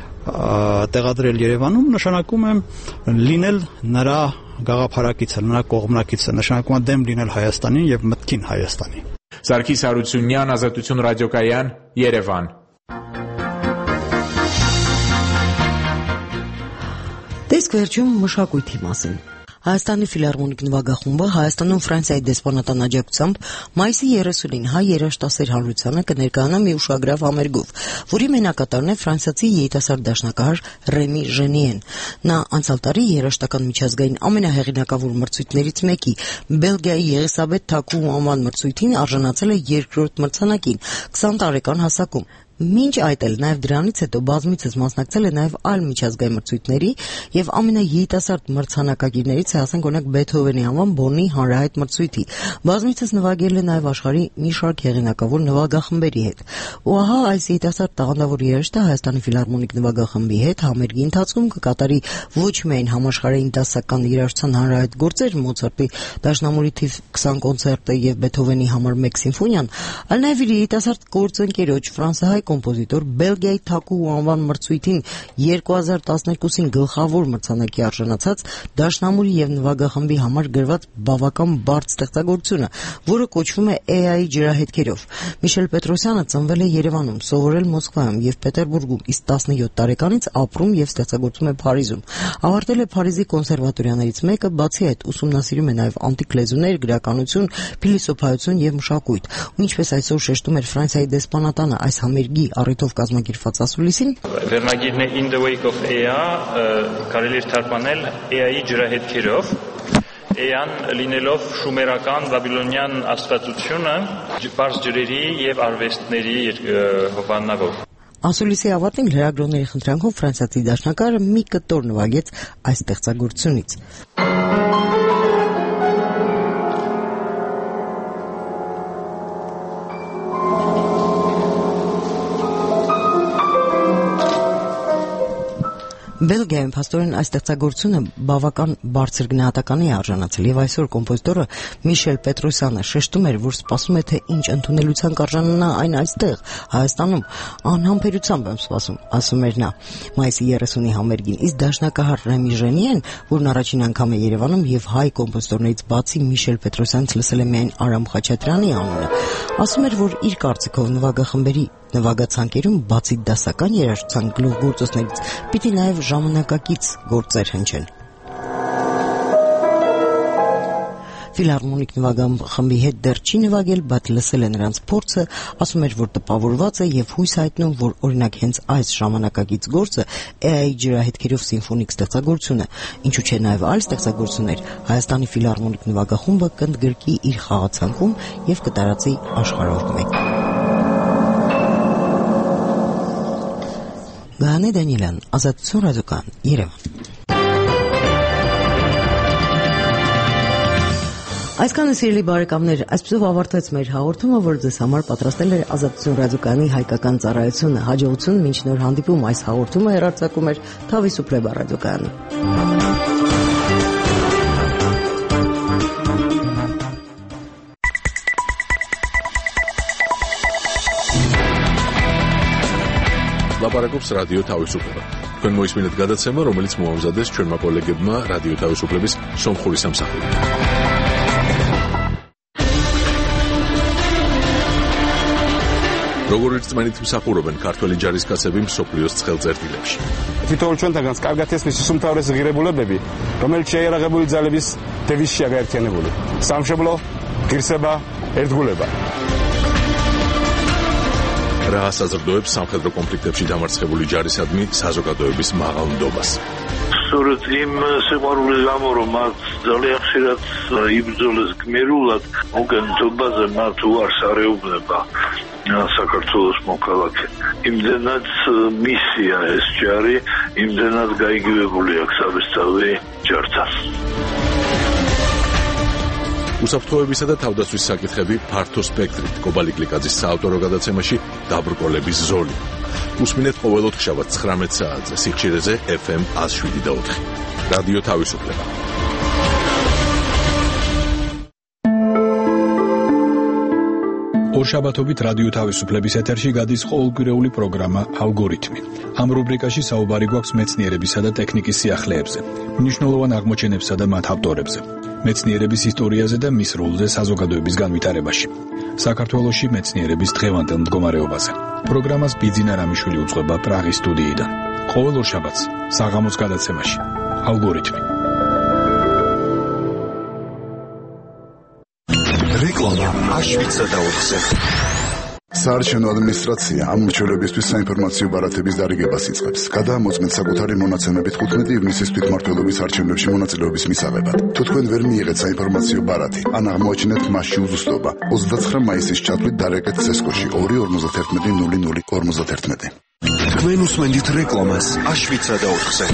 տեղադրել Երևանում նշանակում է լինել նրա գաղափարակիցը, նրա կողմնակիցը, նշանակում է դեմ լինել Հայաստանին եւ մտքին Հայաստանի։ Սարգիս Հարությունյան, Ազատություն ռադիոկայան, Երևան։ Տեսք վերջում մշակույթի մասին։ Հայաստանի ֆիլհարմոնիկ նվագախումբը Հայաստանում Ֆրանսիայի դեսպանատան աջակցությամբ մայիսի 30-ին հայ երաժշտասեր հանրությանը կներկայանա մի ուշագրավ համերգով, որի մենակատարն է ֆրանսիացի երիտասարդ դաշնակահար Ռեմի Ժենիեն։ Նա անցյալ տարի երաժշտական միջազգային ամենահեղինակավոր մրցույթներից մեկի Բելգիայի Եղիսաբեթ Թակու անվան մրցույթին արժանացել է երկրորդ մրցանակին 20 տարեկան հասակում։ Մինչ այդ էլ նաև դրանից հետո բազմիցս մասնակցել է նաև այլ միջազգային մրցույթների եւ ամենաերիտասարդ մրցանակակիրներից ասենք օրինակ Բեթհովենի անվան Բոնի հանրահայտ մրցույթի։ Բազմիցս նվագել է նաև աշխարհի մի շարք հեղինակավոր նվագախմբերի հետ։ Ու ահա այս երիտասարդ տաղանդավոր երաժշտը Հայաստանի ֆիլհարմոնիկ նվագախմբի հետ համերգի ընթացքում կկատարի ոչ միայն համաշխարհային դասական երաժշտության հանրահայտ գործեր, Մոցարտի դաշնամուրի թիվ 20 կոնցերտը եւ Բեթհովենի համար 1 սիմֆոնիան, այլ նաև իր երիտասարդ գործընկերոջ ֆրանսահայ կոմպոզիտոր Բելգիայի Թակու անվան մրցույթին 2012-ին գլխավոր մրցանակի արժանացած դաշնամուրի եւ նվագախմբի համար գրված բավական բարդ ստեղծագործությունը, որը կոչվում է AI ջրահետքերով։ Միշել Պետրոսյանը ծնվել է Երևանում, սովորել Մոսկվայում եւ Պետերբուրգում, իսկ 17 տարեկանից ապրում եւ ստեղծագործում է Փարիզում։ Ավարտել է Փարիզի կոնսերվատորիաներից մեկը, բացի այդ ուսումնասիրում է նաեւ անտիկ լեզուներ, գրականություն, փիլիսոփայություն եւ մշակույթ։ Ու ինչպես այսօր շեշտում էր Ֆրանսիայի դեսպանատանը այս համերգի առիթով կազմակերպված ասուլիսին, վերնագիրն է In the Wake of AI, կարելի է թարգմանել AI-ի ջրահետքերով։ AI-ն լինելով շումերական բաբիլոնյան աստվածությունը, պարզ ջրերի եւ արվեստների հովանավոր։ Ասուլիսի ավարտին լրագրողների խնդրանքով ֆրանսիացի դաշնակահարը մի կտոր նվագեց այս ստեղծագործությունից։ Բելգիայում փաստորեն այս ստեղծագործությունը բավական բարձր գնահատականի է արժանացել եւ այսօր կոմպոզիտորը Միշել Պետրոսյանը շեշտում էր, որ սպասում է թե ինչ ընդունելության կարժանանա այն այստեղ Հայաստանում, անհամբերությամբ եմ սպասում, ասում էր նա մայիսի 30-ի համերգին, իսկ դաշնակահար Ռեմի Ժենիեն, որն առաջին անգամ է Երևանում եւ հայ կոմպոզիտորներից բացի Միշել Պետրոսյանից լսել է միայն Արամ Խաչատրյանի անունը, ասում էր, որ իր կարծիքով նվագախմբերի նվագացանկերում բացի դասական երաժշտության գլուխգործոցներից պիտի նաև ժամանակակից գործեր հնչեն։ Ֆիլհարմոնիկ նվագախմբի հետ դեռ չի նվագել, բայց լսել է նրանց փորձը, ասում էր, որ տպավորված է եւ հույս հայտնում, որ օրինակ հենց այս ժամանակակից գործը AI ջրահետքերով սիմֆոնիկ ստեղծագործությունը, ինչու՞ չէ նաև այլ ստեղծագործություններ, Հայաստանի ֆիլհարմոնիկ նվագախումբը կընդգրկի իր խաղացանկում եւ կտարածի աշխարհորդ մեկ։ Գայանե Դանիելյան, Ազատություն ռադիոկայան, Երևան։ Այսքանը սիրելի բարեկամներ, այսպեսով ավարտվեց մեր հաղորդումը, որ ձեզ համար պատրաստել էր Ազատություն ռադիոկայանի հայկական ծառայությունը։ Հաջողություն, մինչ նոր հանդիպում, այս հաղորդումը հեռարձակում էր Թավիսուփլեբա ռադիոկայանը։ Լապարակობს ռադիո Թավիսուփլեբա։ Თქვენ მოისმინეთ გადაცემა, რომელიც მოამზადეს ჩვენმა კოლეგებმა რადიო თავისუფლების სომხური სამსახური. როგორ ერთმანეთ მსახურობენ ქართველი ჯარისკაცები მსოფლიოს ცხელწერტილებში. თითოეულ ჩვენთაგანს კარგად ესმის უმთავრესი ღირებულებები, რომელიც შეიარაღებული ძალების დევიზშია გაერთიანებული. სამშობლო, ღირსება, ერთგულება. რა საზრდოებს სამხედრო კონფლიქტებში დამარცხებული ჯარისადმი საზოგადოების მაღალ ნდობას. სწორედ იმ სიყვარულის გამო, რომ მათ ძალიან ხშირად იბრძოლეს გმირულად, მოგენთობაზე მათ უარს არეუბნება საქართველოს მოქალაქე. იმდენად მისია ეს ჯარი, იმდენად გაიგივებული აქვს საბესწავლი ჯართან. უსაფრთხოებისა და თავდაცვის საკითხები ფართო სპექტრით კობალი კლიკაძის საავტორო გადაცემაში დაბრკოლების ზოლი. უსმინეთ ყოველ ოთხშაბათს 19 საათზე სიხშირეზე FM 107.4. რადიო თავისუფლება. ორშაბათობით რადიო თავისუფლების ეთერში გადის ყოველკვირეული პროგრამა ალგორითმი. ამ რუბრიკაში საუბარი გვაქვს მეცნიერებისა და ტექნიკის სიახლეებზე, მნიშვნელოვან აღმოჩენებსა და მათ ავტორებზე, მეცნიერების ისტორიაზე და მის როლზე საზოგადოების განვითარებაში. საქართველოში მეცნიერების დღევანდელ მდგომარეობაზე. პროგრამას ბიძინა რამიშვილი უძღვება პრაღის სტუდიიდან. ყოველ ორშაბათს საღამოს გადაცემაში ალგორითმი. რეკლამა აშვიცა და 4-ზე. საარჩევნო ადმინისტრაცია ამ მრჩეველებისთვის საინფორმაციო ბარათების დარიგებას იწყებს. გადაამოწმეთ საკუთარი მონაცემებით 15 ივნისის თვითმმართველობის არჩევნებში მონაწილეობის მისაღებად. თუ თქვენ ვერ მიიღეთ საინფორმაციო ბარათი, ან აღმოაჩინეთ მასში უზუსტობა, 29 მაისის ჩათვლით დარეკეთ CESCO-ში 2510051. თქვენ უსმენთ რეკლამას აშვიცა და 4-ზე.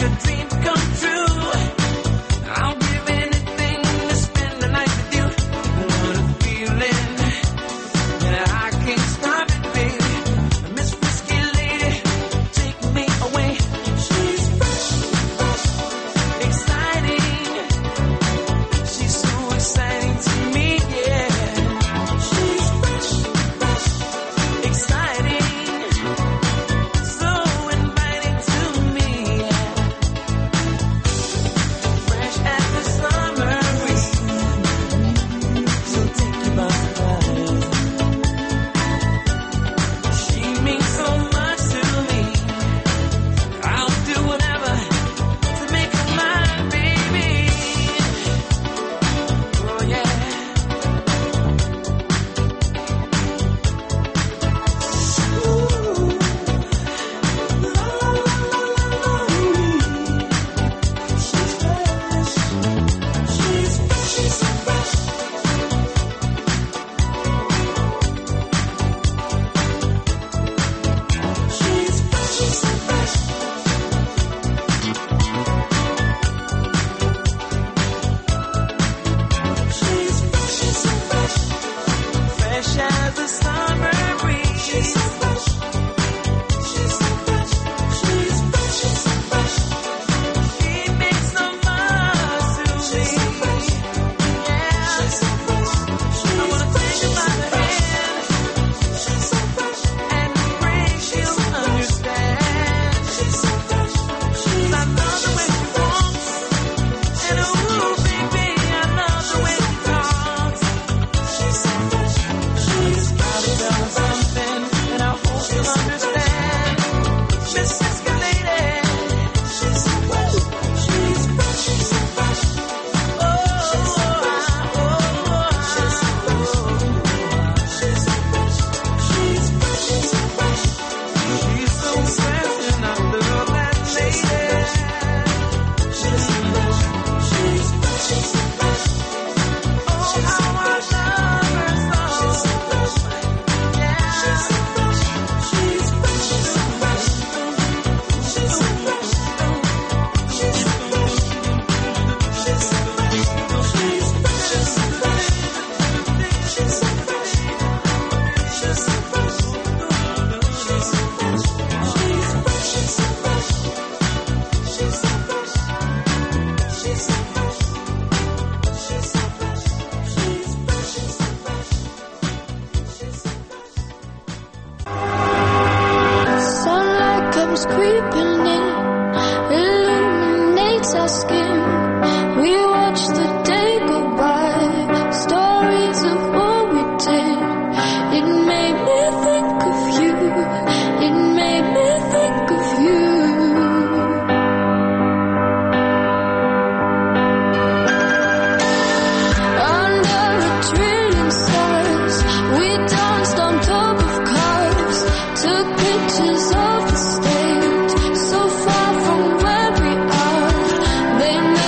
They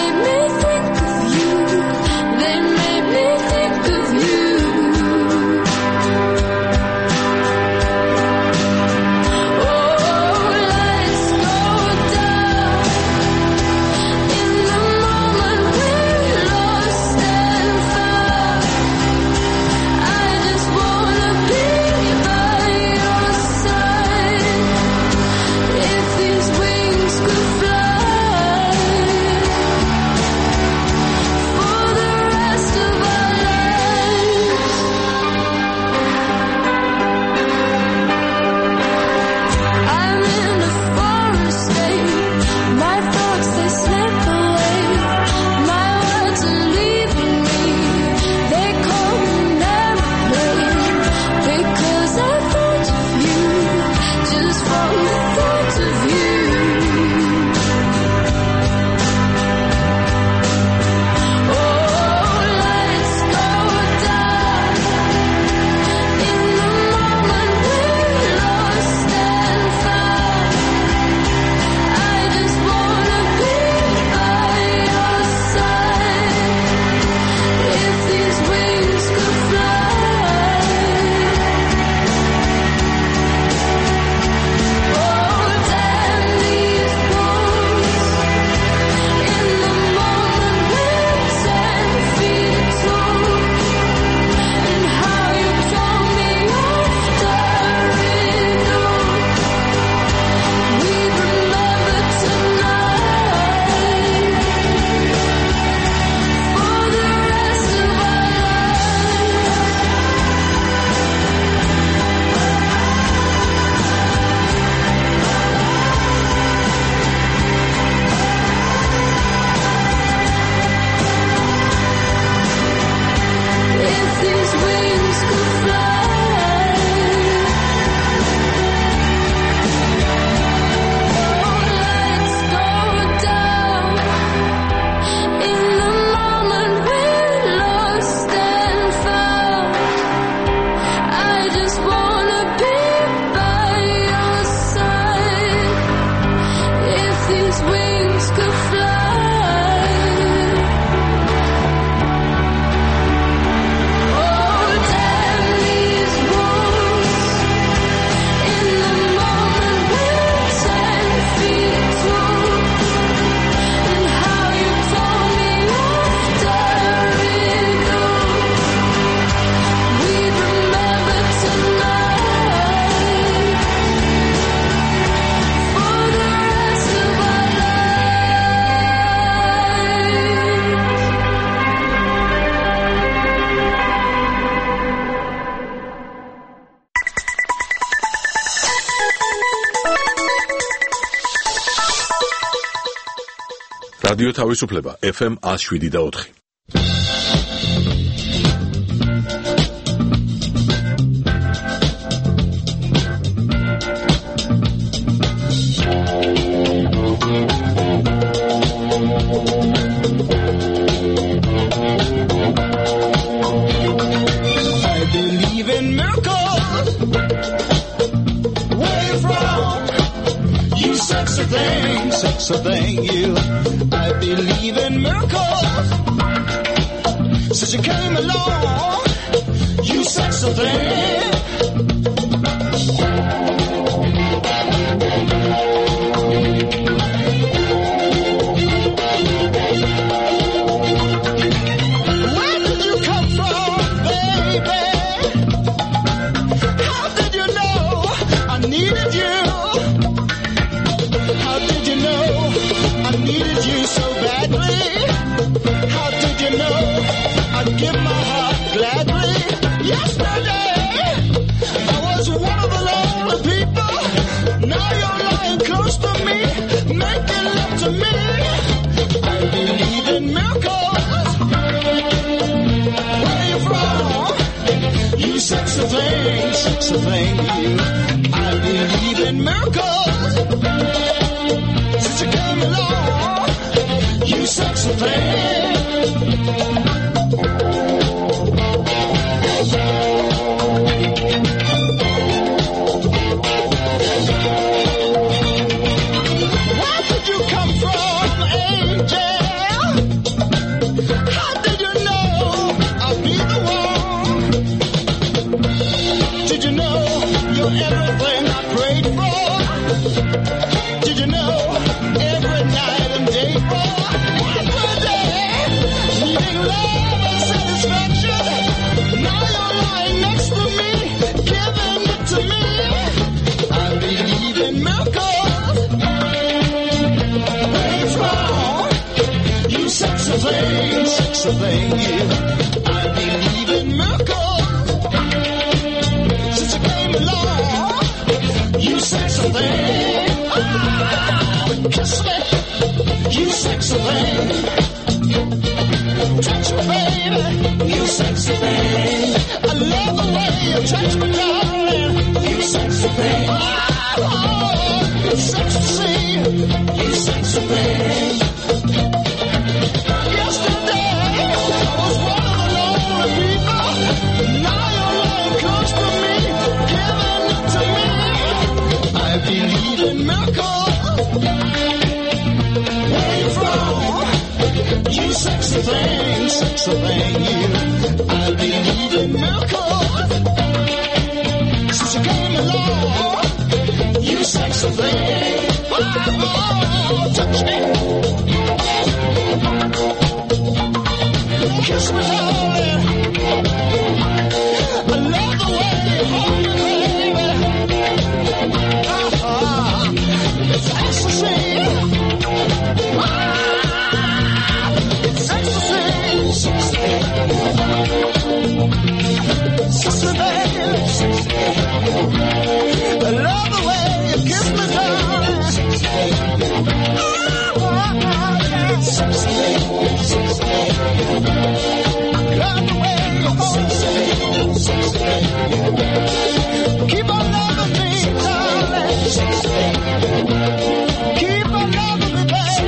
რადიო თავისუფლება FM 107.4. Sexy thing, you. I believe in miracles. Since you came along, you sexy thing. Where did you come from, baby? How did you know I needed you? I needed you so badly. How did you know I'd give my heart gladly? Yesterday, I was one of the lonely people. Now you're lying close to me, making love to me. I believe in miracles. Where are you from? You sexy thing, you. I believe in miracles. Since you came along, you sexy thing. Where did you come from, angel? How did you know I'd be the one? Did you know you're everything I prayed for? Did you know every night and day for every day, needing love and satisfaction? Now you're lying next to me, giving it to me. I believe in miracles. Where you from? You sexy thing, you. I believe in miracles. Since you came along, you sexy thing. Kiss me, you sexy thing. Touch me, baby, you sexy thing. I love the way you touch me, darling. You sexy thing. Oh, it's sexy to see you sexy thing. Yesterday, I was one of the lonely people. Now you're lying close to me, giving it to me. I believe in miracles. Where you from? You sexy thing, you. I believe in miracles. Since you came along, you sexy thing. Oh, touch me. Kiss me, darling. I love the way you hold me, baby. It's ecstasy. It's ecstasy. Sexy baby. I love the way you kiss me, darling. Love the way you hold me. Keep on loving me, darling. Keep on loving me, baby.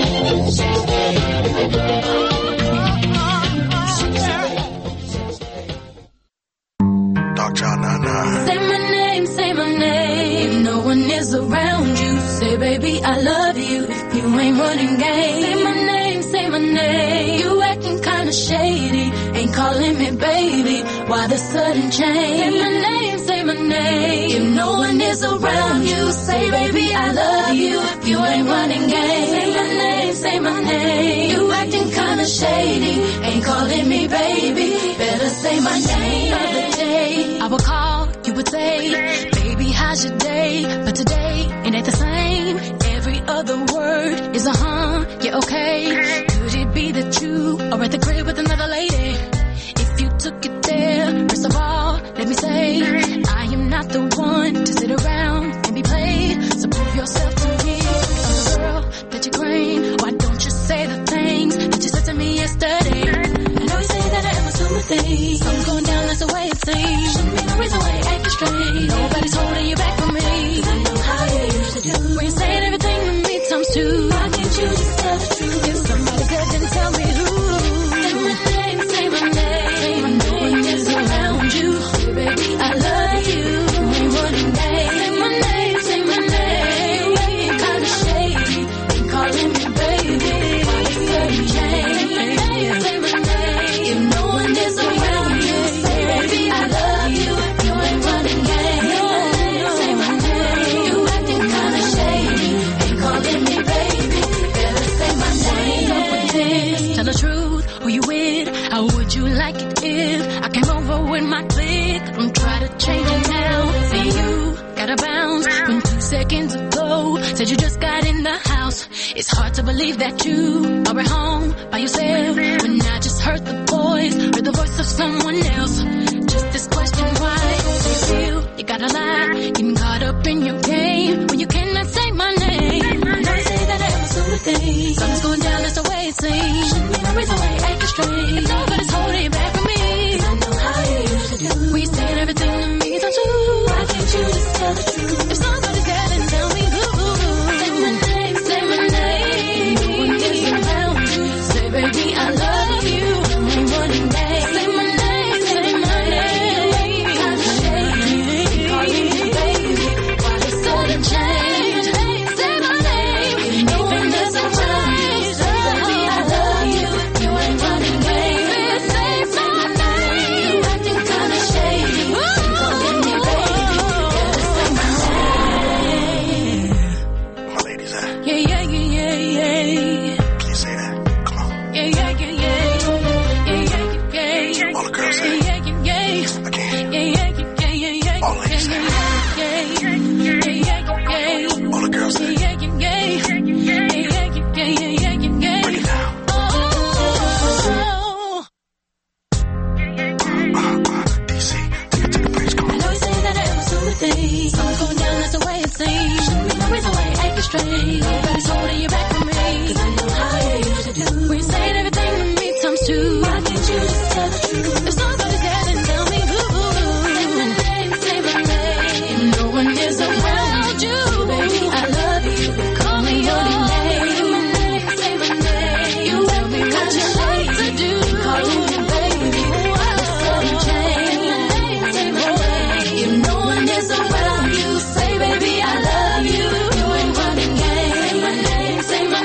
Dr. Nana. Say my name. If no one is around you, say, baby, I love you. If you ain't running game, say my name. You acting kinda shady, ain't calling me baby. Why the sudden change? Say my name. If no one is around you, say, baby, I love you. If you ain't running game, say my name. You acting kinda shady, ain't calling me baby. Better say my name. The other day, I would call, you would say, baby, how's your day? But today, it ain't the same. Every other word is a yeah, okay. Could it be that you are at the crib with another lady? If you took it there, first of all, let me say, I am not the one to sit around and be played. So prove yourself to me. I'm the girl that you claim. Why don't you say sympathy. Something's going down, that's the way it seems. Shouldn't be no reason why you're acting strange. Nobody's holding you back from me. 'Cause I know how you used to do. When you're saying everything to me times two. Why can't you just tell the truth? If somebody said, then tell me who. Say my name, say my name. No one is around you. Baby, I love you. Ain't running days. Say my name, say my name. You acting kinda shady. Ain't calling me baby. Why you sudden change? Say my name. If no one is around you, say baby, I love you. You ain't running game. Say my name. You acting kinda shady. Ain't calling me baby. Better say my name. Up with this. Tell the truth. Who you with? How would you like it if I came over with my clique? Don't try to change it now. See you gotta bounce when 2 seconds ago said you just got in the house. It's hard to believe that you are at home by yourself when I just heard the voice, heard the voice of someone else. Just this question, why do you feel you gotta lie? Getting caught up in your game when you cannot say my name. I know you say that I have sympathy. Something's going down, that's the way it seems. Shouldn't be no reason why you're acting strange. If nobody's holding you back from me, 'cause I know how you used to do. We said everything to me, don't you? Why can't you just tell the truth? If somebody's there, then tell me who. Say my name, say my name. No one is around you. Say baby, I love you. Ain't running days. Say my name, say my name. Kinda shady, calling me baby. Why you sudden change? Say my name. No one is around you. Say baby, I love you. You ain't running days. Say my name. You acting kinda shady. Calling me baby. Better say my name. My lady's there. Yeah, yeah, yeah, yeah, yeah. Can you say that? Come on. Yeah, yeah, yeah, yeah. Yeah, yeah, yeah, yeah. All the girls say Yeah, yeah, yeah, yeah. Again. Yeah, yeah, yeah, yeah, yeah. All ladies say Yeah, yeah, yeah, yeah. All the girls say Yeah, yeah, yeah. Yeah, yeah, yeah, yeah, yeah. Break it down. Oh. DC, take it to the bridge. Come I on. know you say that I have sympathy. Something's going down, that's the way it seems. Shouldn't be no reason why you're acting strange. Nobody's holding you back from me. 'Cause I know how you used to do. When you said everything to me times two. Why can't you just tell the truth? If somebody's there, then tell me who. Say my name, say my name. No one is around you. Baby, I love you. Call me your name. Say my name. You tell me what you like to do. Calling me baby. Why the sudden change? Say my name. If no one is around you, say baby, I love you. You ain't running game. Say my name, say my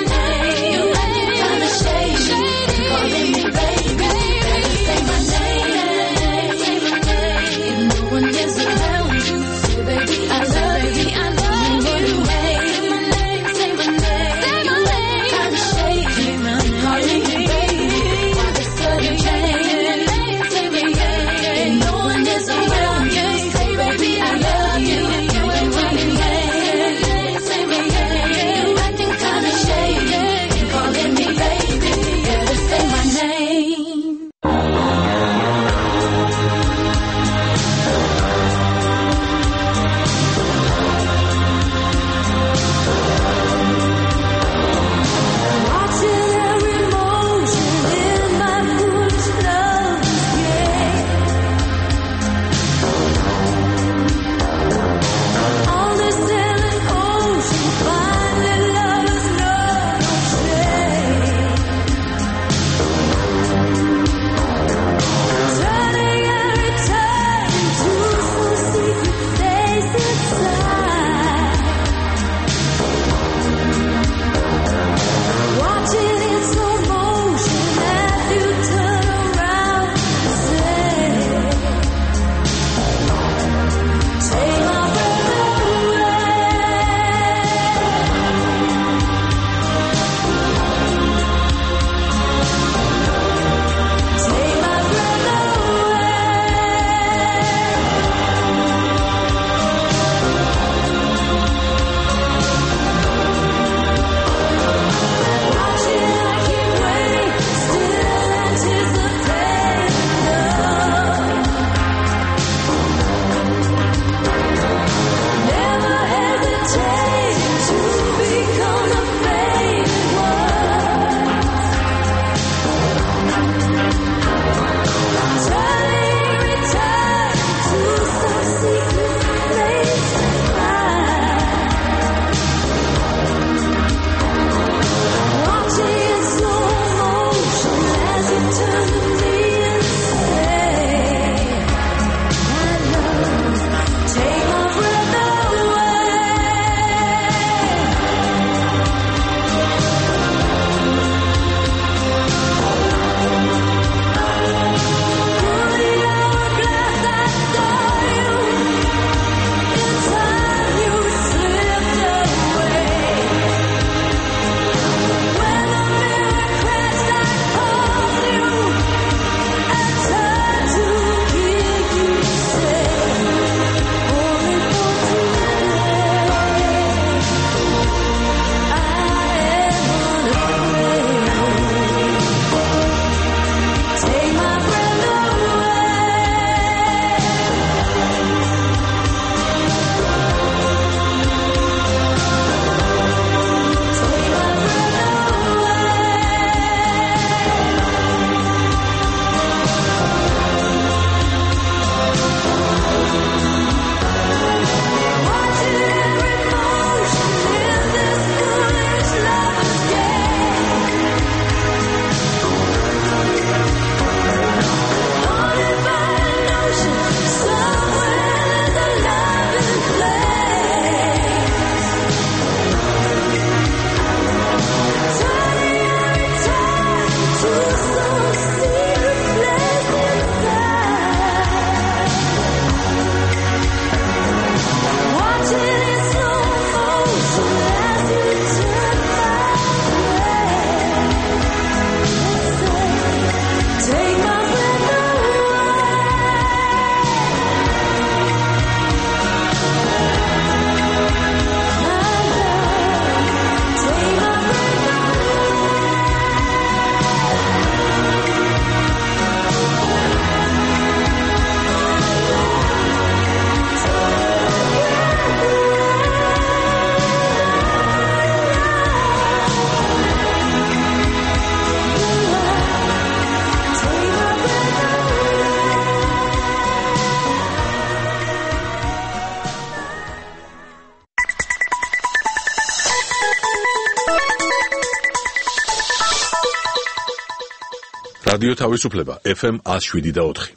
რადიო თავისუფლება FM 107.4.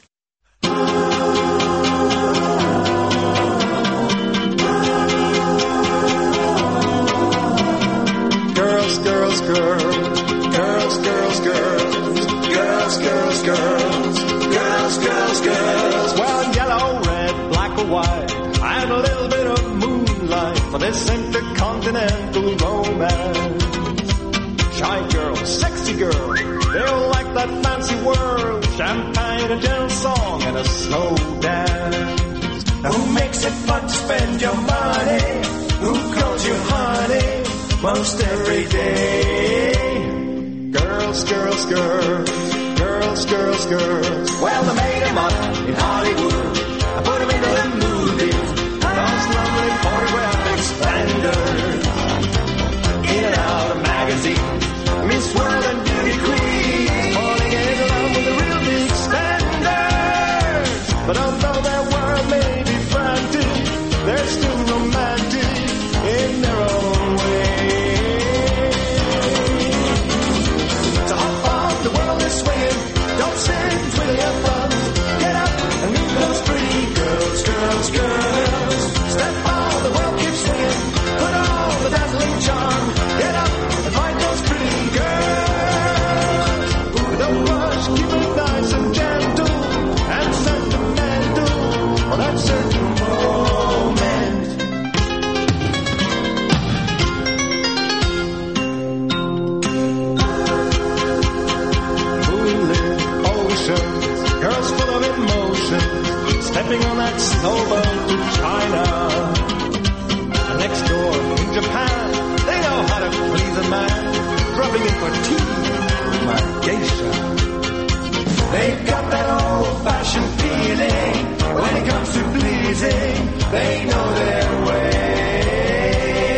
Girls, girls, girls, girls, girls, girls, girls, girls, girls, girls, girls, girls. Well, yellow, red, black or white, and a little bit of moonlight for this intercontinental romance. Shy girl, sexy girl, they all like that fancy world, champagne, a gentle song, and a slow dance. Now who makes it fun to spend your money? Who calls you honey most every day? Girls, girls, girls, girls, girls, girls. Well, they made them up in Hollywood. I put them into the movies. Those lovely photographic splendors. In and out of magazines. Miss World and Beauty Queen. Falling in love with the real big standards. But although their world may be frantic, they're still romantic in their own way. So hop on, the world is swinging. Don't sit twiddling your thumbs. Get up and meet those pretty girls, girls, girls. Step on, the world keeps swinging. Put on the dazzling charm. Get up and find those pretty girls. Ooh, don't rush, keep it nice and gentle and sentimental for that certain moment. Moonlit oceans, girls full of emotion, stepping on that snowboat to China. And next door in Japan, they know how to please a man, rubbing in for tea, my geisha. They've got that old-fashioned feeling when it comes to pleasing. They know their way.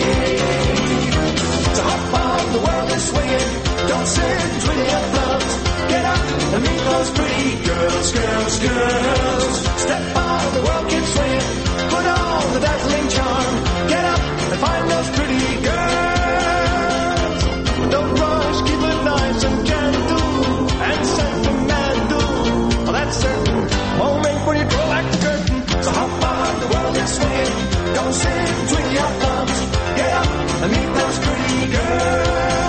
So hop on, the world is swinging. Don't sit twiddling your thumbs. Get up and meet those pretty girls, girls, girls. Step on, the world keeps swinging. Put on the dazzling charm. Get up and find those pretty girls. Don't rush, keep it nice and gentle and sentimental. Oh, that's certain. Moment when you draw back the curtain. So hop on, the world is swinging. Don't sit twiddling your thumbs. Get up and meet those pretty girls.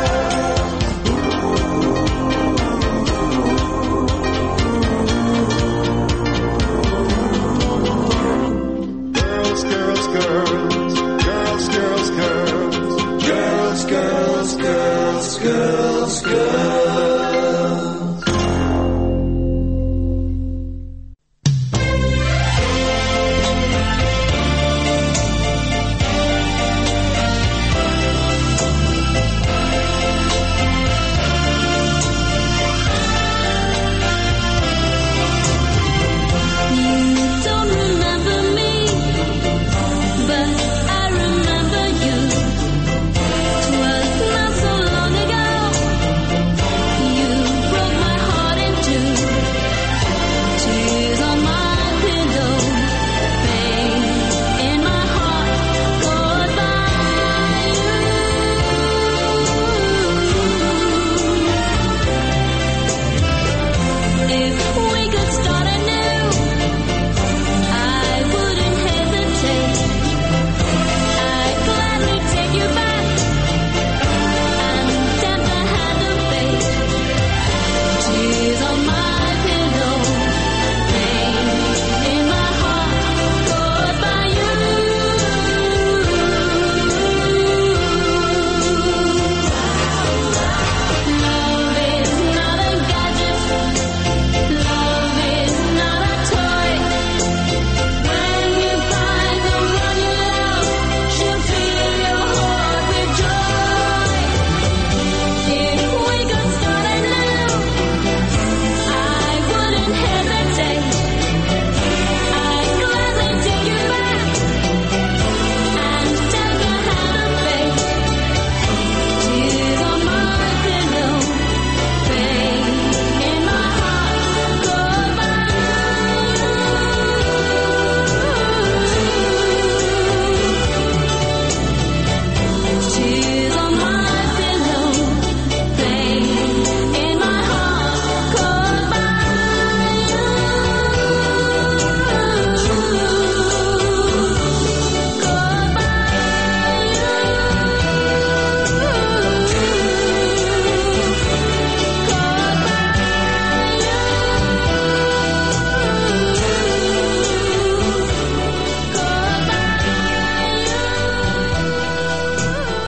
Girls, girls, girls, girls, girls, girls, girls, girls, girls, girls, girls.